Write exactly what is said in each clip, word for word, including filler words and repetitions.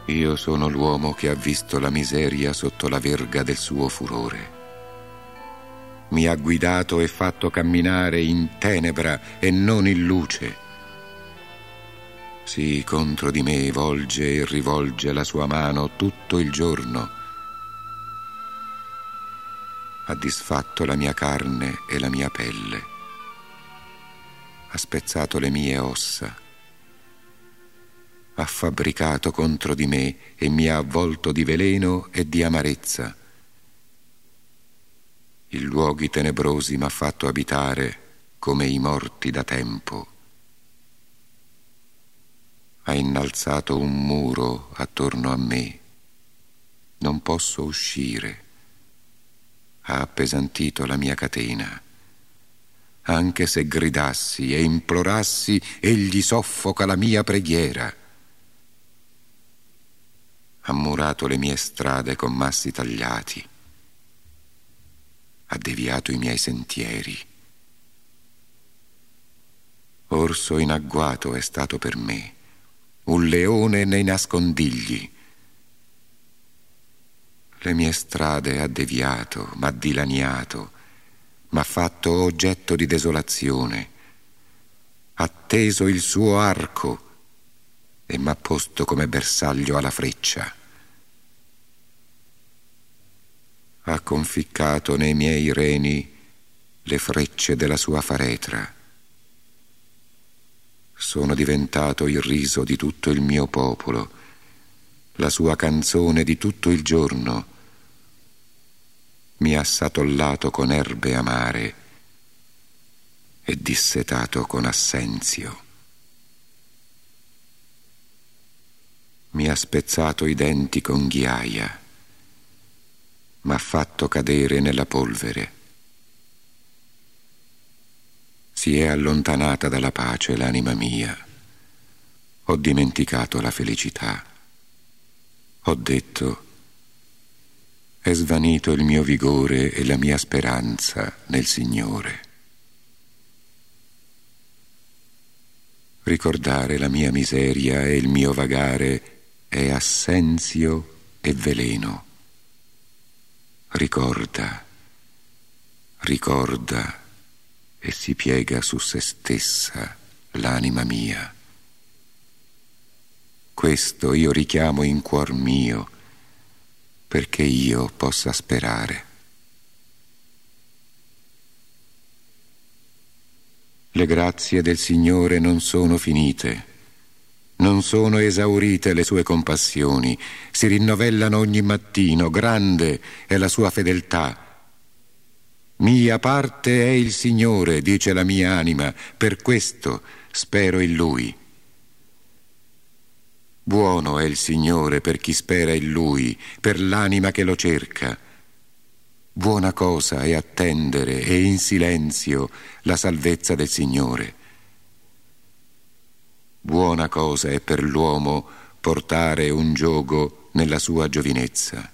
Io sono l'uomo che ha visto la miseria sotto la verga del suo furore. Mi ha guidato e fatto camminare in tenebra e non in luce. Sì, contro di me volge e rivolge la sua mano tutto il giorno. Ha disfatto la mia carne e la mia pelle. Ha spezzato le mie ossa. Ha fabbricato contro di me e mi ha avvolto di veleno e di amarezza. In luoghi tenebrosi m'ha fatto abitare come i morti da tempo. Ha innalzato un muro attorno a me. Non posso uscire. Ha appesantito la mia catena. Anche se gridassi e implorassi, egli soffoca la mia preghiera. Ha murato le mie strade con massi tagliati. Ha deviato i miei sentieri. Orso in agguato è stato per me, un leone nei nascondigli. Le mie strade ha deviato, m'ha dilaniato, m'ha fatto oggetto di desolazione. Ha teso il suo arco e m'ha posto come bersaglio alla freccia. Ha conficcato nei miei reni le frecce della sua faretra. Sono diventato il riso di tutto il mio popolo, la sua canzone di tutto il giorno. Mi ha satollato con erbe amare e dissetato con assenzio. Mi ha spezzato i denti con ghiaia, m'ha fatto cadere nella polvere. Si è allontanata dalla pace l'anima mia. Ho dimenticato la felicità. Ho detto: è svanito il mio vigore e la mia speranza nel Signore. Ricordare la mia miseria e il mio vagare è assenzio e veleno. Ricorda, ricorda e si piega su se stessa l'anima mia. Questo io richiamo in cuor mio, perché io possa sperare. Le grazie del Signore non sono finite, non sono esaurite le sue compassioni, si rinnovellano ogni mattino, grande è la sua fedeltà. Mia parte è il Signore, dice la mia anima, per questo spero in Lui. Buono è il Signore per chi spera in Lui, per l'anima che lo cerca. Buona cosa è attendere e in silenzio la salvezza del Signore. Buona cosa è per l'uomo portare un giogo nella sua giovinezza.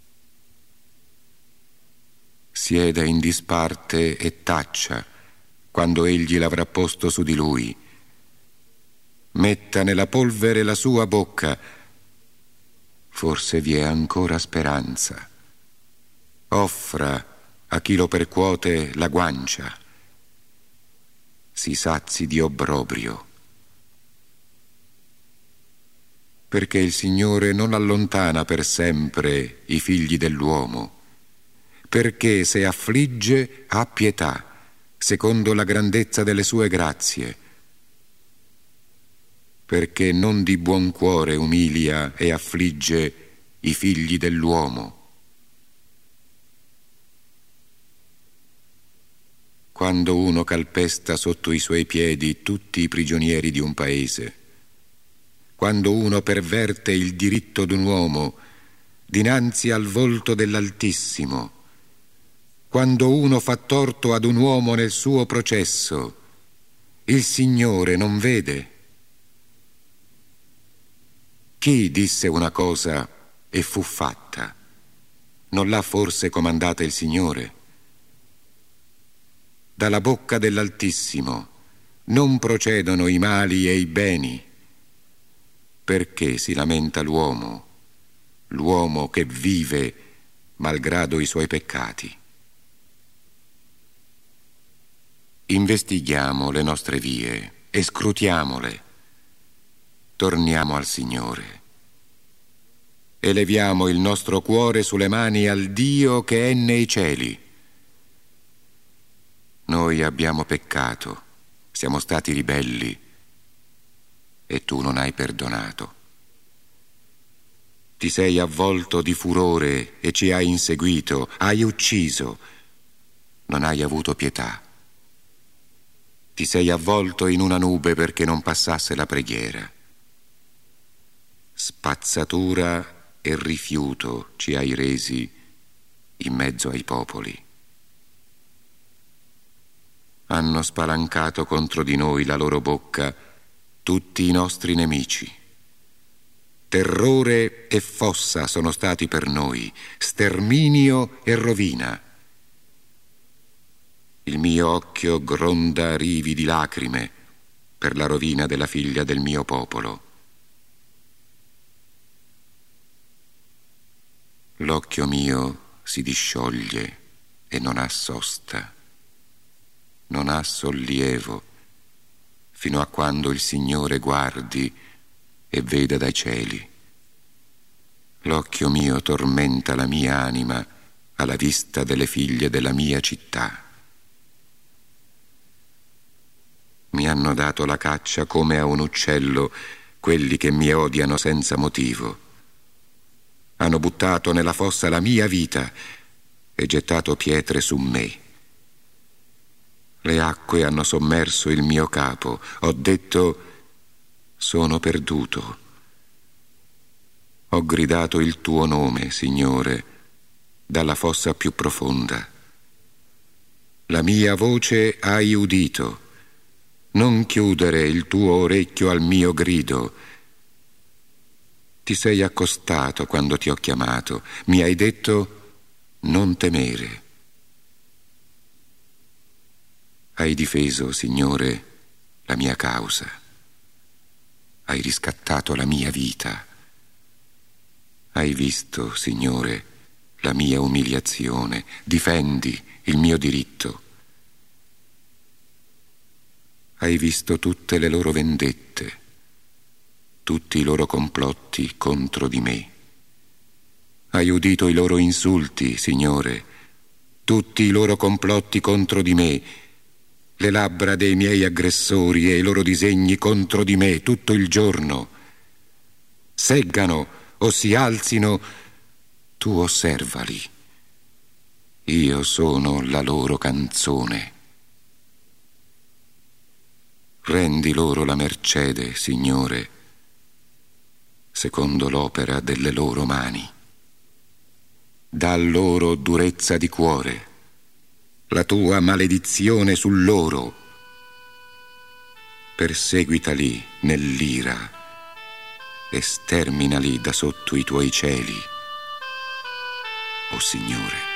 Sieda in disparte e taccia quando egli l'avrà posto su di lui. Metta nella polvere la sua bocca. Forse vi è ancora speranza. Offra a chi lo percuote la guancia. Si sazi di obbrobrio. Perché il Signore non allontana per sempre i figli dell'uomo. Perché se affligge ha pietà, secondo la grandezza delle sue grazie. Perché non di buon cuore umilia e affligge i figli dell'uomo. Quando uno calpesta sotto i suoi piedi tutti i prigionieri di un paese, quando uno perverte il diritto d'un uomo dinanzi al volto dell'Altissimo, quando uno fa torto ad un uomo nel suo processo, il Signore non vede? Chi disse una cosa e fu fatta? Non l'ha forse comandata il Signore? Dalla bocca dell'Altissimo non procedono i mali e i beni. Perché si lamenta l'uomo, l'uomo che vive malgrado i suoi peccati? Investighiamo le nostre vie e scrutiamole. Torniamo al Signore. Eleviamo il nostro cuore sulle mani al Dio che è nei cieli. Noi abbiamo peccato, siamo stati ribelli e tu non hai perdonato. Ti sei avvolto di furore e ci hai inseguito, hai ucciso, non hai avuto pietà. Ti sei avvolto in una nube perché non passasse la preghiera. Spazzatura e rifiuto ci hai resi in mezzo ai popoli. Hanno spalancato contro di noi la loro bocca tutti i nostri nemici. Terrore e fossa sono stati per noi, sterminio e rovina. Il mio occhio gronda rivi di lacrime per la rovina della figlia del mio popolo. L'occhio mio si discioglie e non ha sosta, non ha sollievo, fino a quando il Signore guardi e veda dai cieli. L'occhio mio tormenta la mia anima alla vista delle figlie della mia città. Mi hanno dato la caccia come a un uccello quelli che mi odiano senza motivo. Hanno buttato nella fossa la mia vita e gettato pietre su me. Le acque hanno sommerso il mio capo. Ho detto: sono perduto. Ho gridato il tuo nome, Signore, dalla fossa più profonda. La mia voce hai udito. Non chiudere il tuo orecchio al mio grido. Ti sei accostato quando ti ho chiamato. Mi hai detto: non temere. Hai difeso, Signore, la mia causa. Hai riscattato la mia vita. Hai visto, Signore, la mia umiliazione. Difendi il mio diritto. Hai visto tutte le loro vendette, tutti i loro complotti contro di me. Hai udito i loro insulti, Signore, tutti i loro complotti contro di me, le labbra dei miei aggressori e i loro disegni contro di me tutto il giorno. Seggano o si alzino, tu osservali. Io sono la loro canzone. Rendi loro la mercede, Signore, secondo l'opera delle loro mani. Dà loro durezza di cuore, la tua maledizione su loro. Perseguitali nell'ira e sterminali da sotto i tuoi cieli, o Signore.